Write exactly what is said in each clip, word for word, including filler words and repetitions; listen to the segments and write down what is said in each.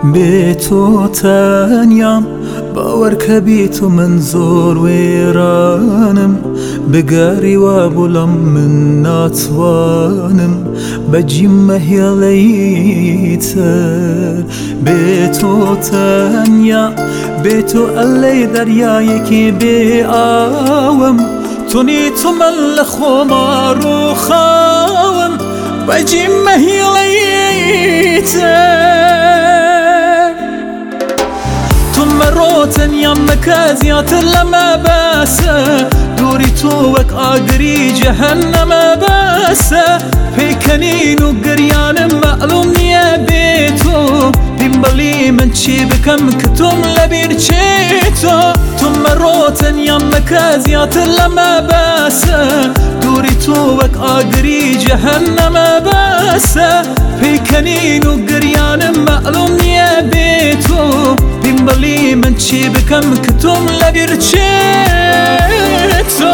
بێ تۆ تەنیام باوەڕکە بێ تۆ من زۆر وێرانم بگاری وا بوڵم من ناتوانم بەجیممە هێڵەی تر بێ تۆ تەنیا بێ تۆ ئەلەی دەریایەکی بێ ئاوم تۆنی تۆ من لە خۆما ڕووخاوم بەجیممە هێڵەی تر تەنیام مەکە زیاتر لەمە بەسە دووری تۆ وەک ئاگری جەهەنەمە بەسە پێیکەنین و گریانم مەعلوم نییە بێ تۆ پێم بەڵێ من چی بکەم کە تۆم لەبیر چێتۆ تۆ مەڕۆ تەنیام مەکە زیاتر لەمە بەسە دووری تۆ وەک ئاگری جەهەنەمە بەسە پێیکەنین و گریانم مەعلوم نییە بێ تۆ پێم بەڵێ من چی بکەم کە تۆم لەبیر چێتۆ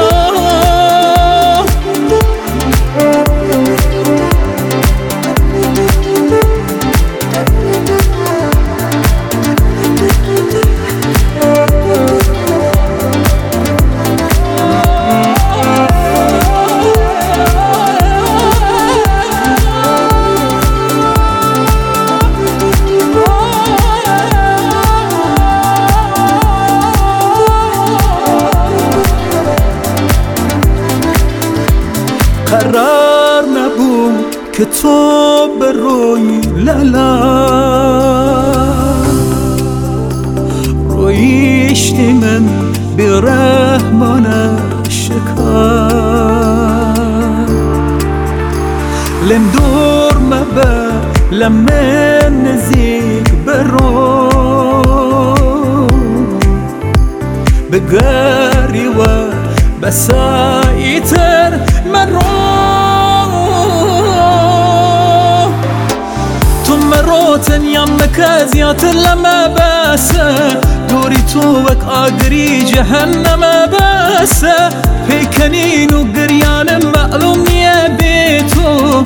قرار نبوو کە تۆ بڕۆی لەلام ڕۆیشتی من بێڕەحمانە شکار لێم دوور مەبە لە من نزیک بڕۆ بگەریوە بەساییتر مەڕۆ تەنیام مەکە زیاتر لەمە بەسە دووری تۆ وەک ئاگری جەهەنەمە بەسە پێیکەنین و گریانم مەعلوم نییە بێ تۆ